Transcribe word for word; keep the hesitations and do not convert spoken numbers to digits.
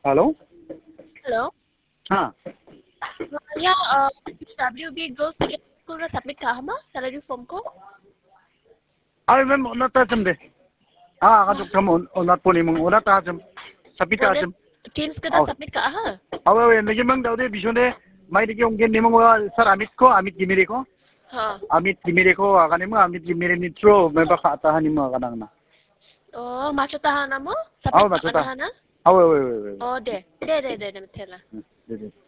Hello? Hello? Ha. Ya, uh, W B Girls Secondary School na submit ka ma? Salary form ko? Ay, ma'am, una ta jam de. Ah, ka jam on onat poni mong una ta jam. Sapit ta jam. Teams ka na submit ka ha? Awe awe, nagi mang daw de bisone mai de ong gen nimong sir Amit ko, Amit Gimire ko. Ha. Amit Gimire ko, kanin mo Amit Gimire ni Tro, may baka atahan ni mo kanang na. Oh, machutahan na mo? Awe Submit ka machuta. na na? Awe awe awe. Oh, de. De, de, de, de, tela. De de.